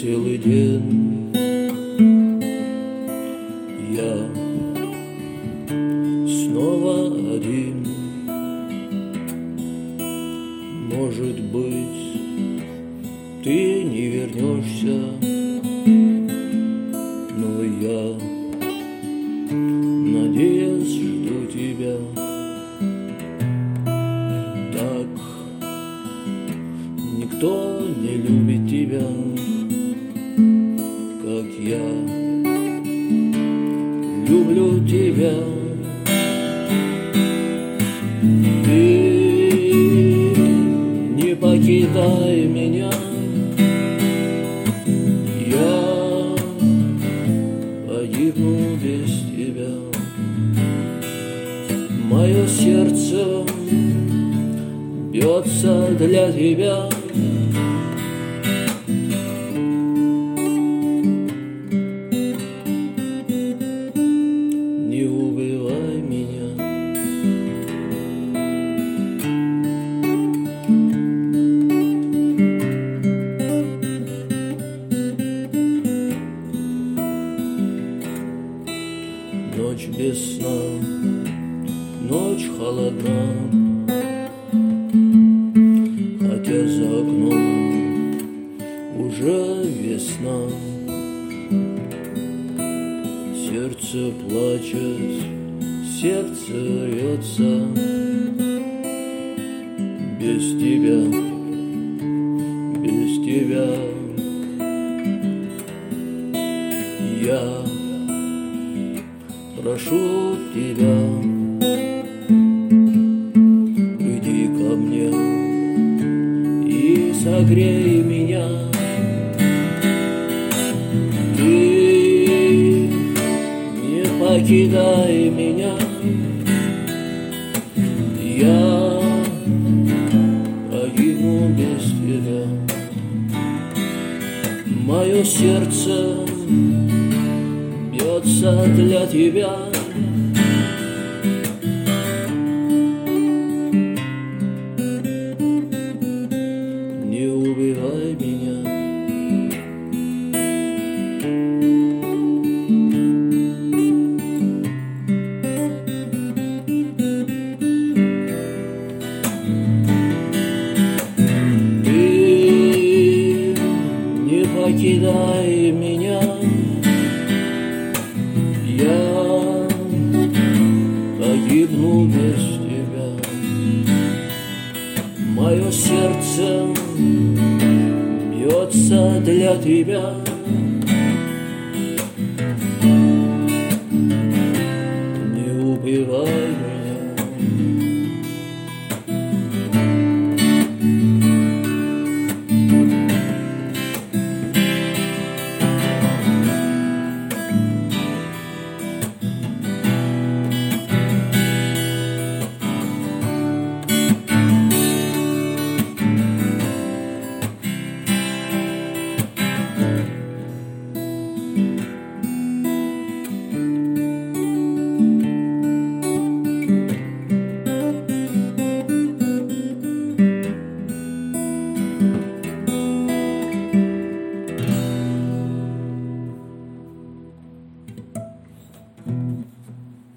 целый день я снова один. Может быть, ты не вернешься, но я, надеюсь, жду тебя. Так никто не любит тебя, как я люблю тебя. Ты не покидай меня, я погибну без тебя. Мое сердце бьется для тебя. Не убивай меня. Ночь без сна, ночь холодна, хотя за окном уже весна. Сердце плачет, сердце рвется. Без тебя, без тебя я прошу тебя, приди ко мне и согрей меня. Ты не покидай меня, я погибну без тебя. Мое сердце бьется для тебя. Не убивай меня. Ты не покидай меня, я погибну без тебя. Мое сердце бьется для тебя. Не убивай меня.